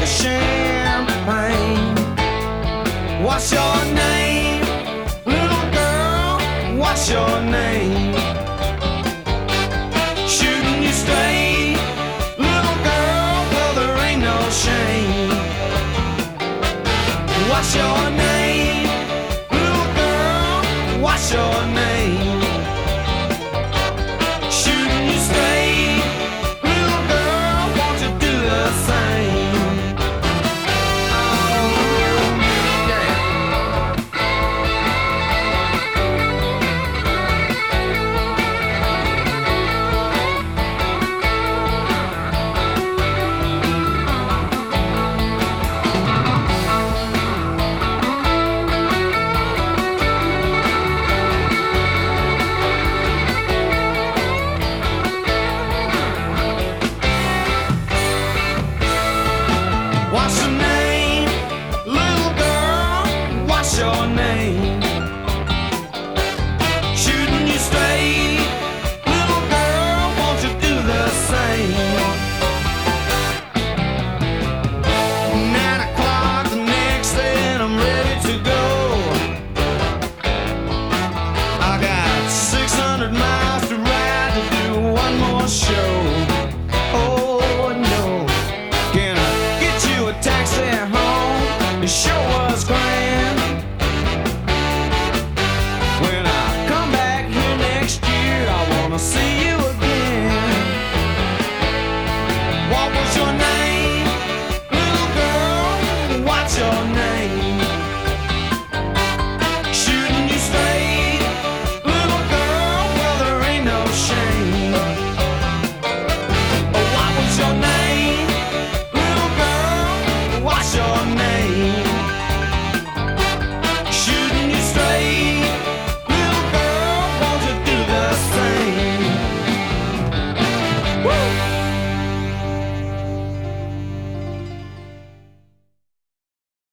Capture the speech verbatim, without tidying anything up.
a champagne. What's your name, little girl? What's your name? Shooting you straight, little girl, well there ain't no shame. What's your name, little girl? What's your name? Shooting you straight, little girl, won't you do the same? What's your name, little girl? What's your name? Shooting you straight, little girl, won't you do the same? Nine o'clock the next day and I'm ready to go. I got six hundred miles to ride to do one more show. Oh no, can I get you a taxi home? Sure.